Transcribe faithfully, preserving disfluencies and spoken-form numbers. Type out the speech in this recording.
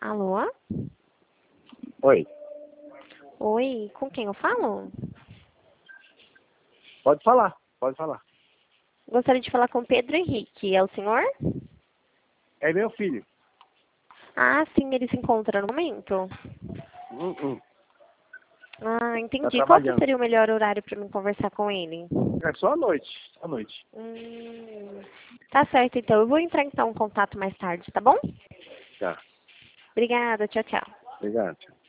Alô? Oi, Oi, com quem eu falo? pode falar, pode falar. Gostaria de falar com Pedro Henrique. É o senhor? É meu filho. Ah, sim, ele se encontra no momento. Hum, hum, Ah, tá entendi. Qual que trabalhando. seria o melhor horário para mim conversar com ele? É só à noite, à noite. Hum, tá certo, então. Eu vou entrar então em contato mais tarde, tá bom? Tá, Obrigada, tchau, tchau. obrigado.